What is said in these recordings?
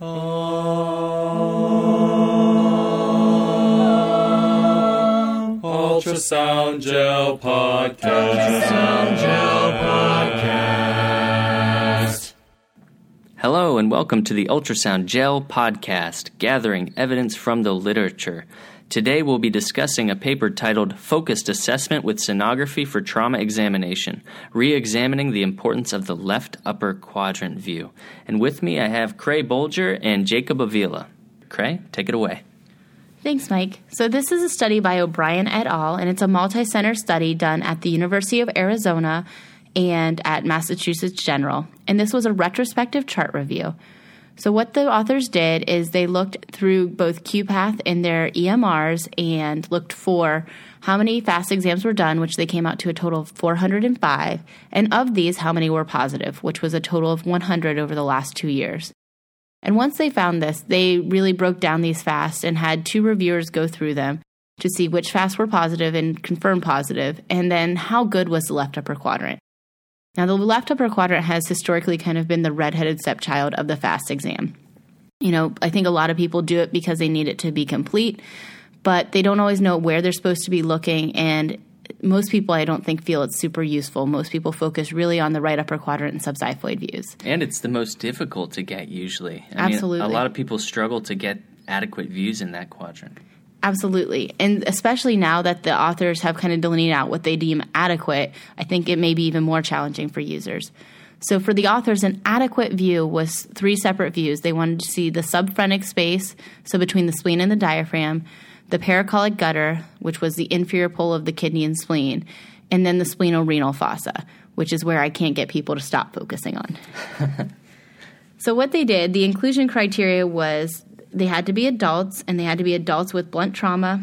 Ultrasound Gel Podcast. Ultrasound Gel Podcast. Hello and welcome to the Ultrasound Gel Podcast, gathering evidence from the literature. Today we'll be discussing a paper titled Focused Assessment with Sonography for Trauma Examination, Re-examining the Importance of the Left Upper Quadrant View. And with me I have Cray Bolger and Jacob Avila. Cray, take it away. Thanks, Mike. So this is a study by O'Brien et al., and it's a multi-center study done at the University of Arizona and at Massachusetts General. And this was a retrospective chart review. So what the authors did is they looked through both QPath and their EMRs and looked for how many FAST exams were done, which they came out to a total of 405, and of these, how many were positive, which was a total of 100 over the last 2 years. And once they found this, they really broke down these FAST and had two reviewers go through them to see which FAST were positive and confirmed positive, and then how good was the left upper quadrant. Now, the left upper quadrant has historically kind of been the redheaded stepchild of the FAST exam. You know, I think a lot of people do it because they need it to be complete, but they don't always know where they're supposed to be looking, and most people, I don't think, feel it's super useful. Most people focus really on the right upper quadrant and subxiphoid views. And it's the most difficult to get usually. Absolutely. I mean, a lot of people struggle to get adequate views in that quadrant. Absolutely. And especially now that the authors have kind of delineated out what they deem adequate, I think it may be even more challenging for users. So for the authors, an adequate view was three separate views. They wanted to see the subphrenic space, so between the spleen and the diaphragm, the paracolic gutter, which was the inferior pole of the kidney and spleen, and then the splenorenal fossa, which is where I can't get people to stop focusing on. So what they did, the inclusion criteria was they had to be adults, and they had to be adults with blunt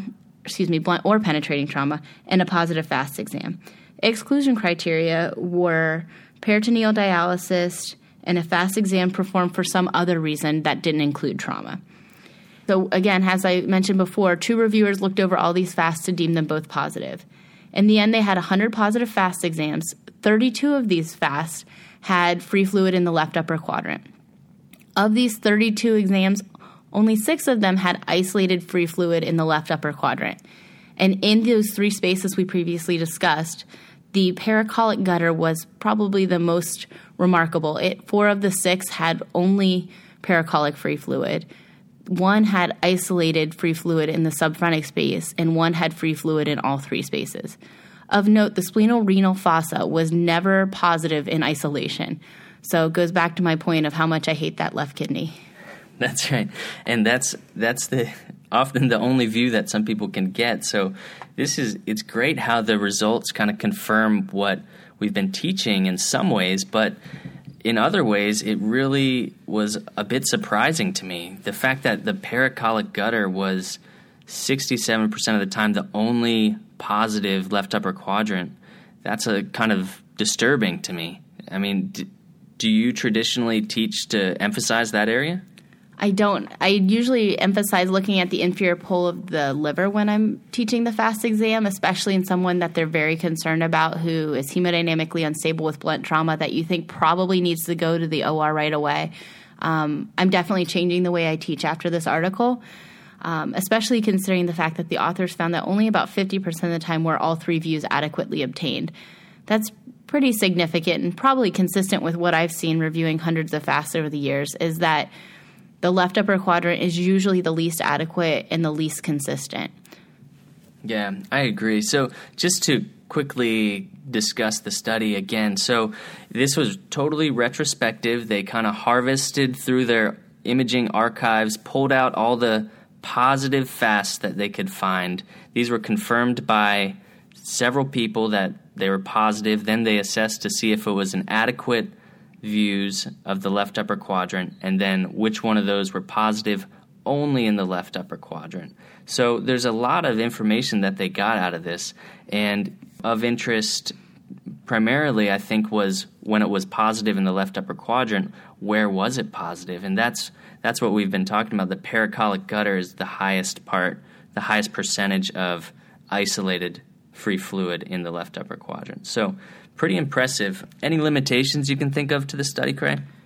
or penetrating trauma, and a positive FAST exam. Exclusion criteria were peritoneal dialysis and a FAST exam performed for some other reason that didn't include trauma. So again, as I mentioned before, two reviewers looked over all these FASTs to deem them both positive. In the end, they had 100 positive FAST exams. 32 of these FASTs had free fluid in the left upper quadrant. Of these 32 exams, only 6 of them had isolated free fluid in the left upper quadrant. And in those 3 spaces we previously discussed, the paracolic gutter was probably the most remarkable. 4 of the 6 had only paracolic free fluid. 1 had isolated free fluid in the subphrenic space, and 1 had free fluid in all 3 spaces. Of note, the splenorenal fossa was never positive in isolation. So it goes back to my point of how much I hate that left kidney. That's right, and that's often the only view that some people can get. So it's great how the results kind of confirm what we've been teaching in some ways, but in other ways it really was a bit surprising to me. The fact that the paracolic gutter was 67% of the time the only positive left upper quadrant, that's a kind of disturbing to me. I mean, do you traditionally teach to emphasize that area? I don't. I usually emphasize looking at the inferior pole of the liver when I'm teaching the FAST exam, especially in someone that they're very concerned about who is hemodynamically unstable with blunt trauma that you think probably needs to go to the OR right away. I'm definitely changing the way I teach after this article, especially considering the fact that the authors found that only about 50% of the time were all 3 views adequately obtained. That's pretty significant and probably consistent with what I've seen reviewing hundreds of FASTs over the years, is that the left upper quadrant is usually the least adequate and the least consistent. Yeah, I agree. So just to quickly discuss the study again, so this was totally retrospective. They kind of harvested through their imaging archives, pulled out all the positive FASTs that they could find. These were confirmed by several people that they were positive. Then they assessed to see if it was an adequate views of the left upper quadrant, and then which one of those were positive only in the left upper quadrant. So there's a lot of information that they got out of this, and of interest primarily I think was when it was positive in the left upper quadrant, where was it positive? And that's what we've been talking about. The paracolic gutter is the highest percentage of isolated free fluid in the left upper quadrant. So pretty impressive. Any limitations you can think of to the study, Cray?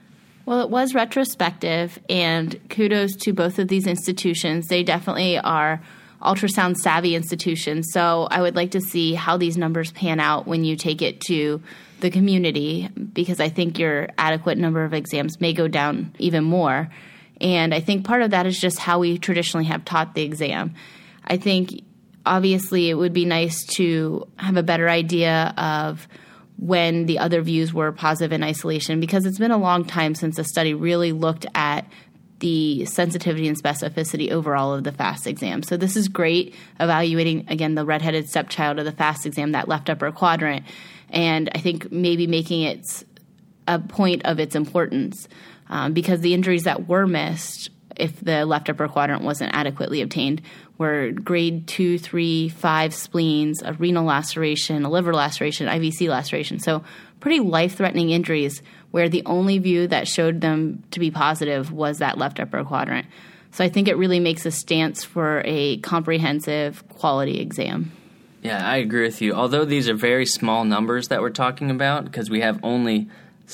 Well, it was retrospective, and kudos to both of these institutions. They definitely are ultrasound savvy institutions. So I would like to see how these numbers pan out when you take it to the community, because I think your adequate number of exams may go down even more. And I think part of that is just how we traditionally have taught the exam. I think obviously it would be nice to have a better idea of when the other views were positive in isolation, because it's been a long time since a study really looked at the sensitivity and specificity overall of the FAST exam. So this is great, evaluating, again, the redheaded stepchild of the FAST exam, that left upper quadrant, and I think maybe making it a point of its importance, because the injuries that were missed, if the left upper quadrant wasn't adequately obtained, were grade 2, 3, 5 spleens, a renal laceration, a liver laceration, IVC laceration. So pretty life-threatening injuries where the only view that showed them to be positive was that left upper quadrant. So I think it really makes a stance for a comprehensive quality exam. Yeah, I agree with you. Although these are very small numbers that we're talking about, because we have only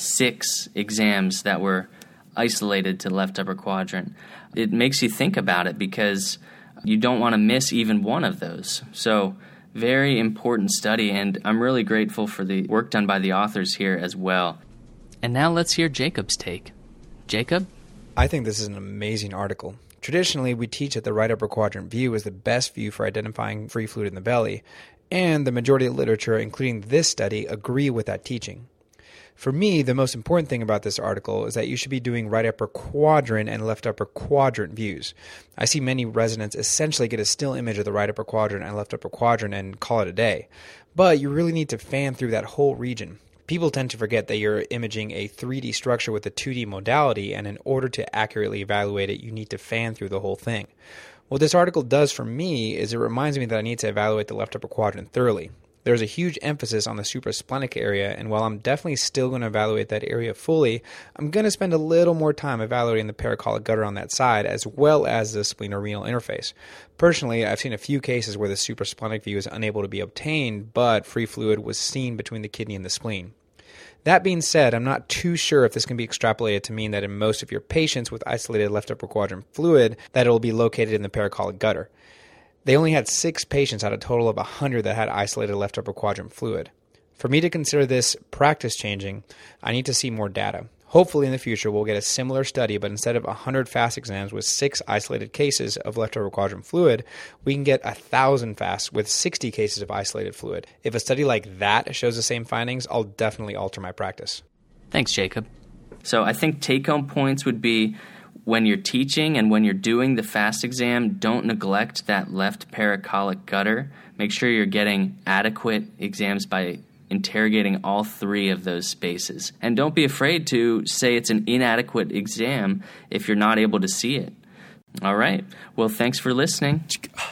6 exams that were isolated to left upper quadrant, it makes you think about it, because you don't want to miss even one of those. So very important study, and I'm really grateful for the work done by the authors here as well. And now let's hear Jacob's take. Jacob? I think this is an amazing article. Traditionally, we teach that the right upper quadrant view is the best view for identifying free fluid in the belly, and the majority of literature, including this study, agree with that teaching. For me, the most important thing about this article is that you should be doing right upper quadrant and left upper quadrant views. I see many residents essentially get a still image of the right upper quadrant and left upper quadrant and call it a day. But you really need to fan through that whole region. People tend to forget that you're imaging a 3D structure with a 2D modality, and in order to accurately evaluate it, you need to fan through the whole thing. What this article does for me is it reminds me that I need to evaluate the left upper quadrant thoroughly. There's a huge emphasis on the suprasplenic area, and while I'm definitely still going to evaluate that area fully, I'm going to spend a little more time evaluating the paracolic gutter on that side, as well as the splenorenal interface. Personally, I've seen a few cases where the suprasplenic view is unable to be obtained, but free fluid was seen between the kidney and the spleen. That being said, I'm not too sure if this can be extrapolated to mean that in most of your patients with isolated left upper quadrant fluid, that it will be located in the paracolic gutter. They only had 6 patients out of a total of 100 that had isolated left upper quadrant fluid. For me to consider this practice changing, I need to see more data. Hopefully in the future we'll get a similar study, but instead of 100 FAST exams with 6 isolated cases of left upper quadrant fluid, we can get 1,000 FAST with 60 cases of isolated fluid. If a study like that shows the same findings, I'll definitely alter my practice. Thanks, Jacob. So I think take-home points would be, when you're teaching and when you're doing the FAST exam, don't neglect that left paracolic gutter. Make sure you're getting adequate exams by interrogating all 3 of those spaces. And don't be afraid to say it's an inadequate exam if you're not able to see it. All right. Well, thanks for listening.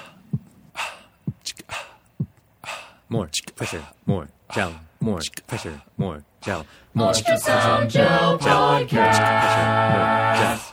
More pressure, more gel, more pressure, more gel, more Ultrasound Gel Podcast. pressure, more gel.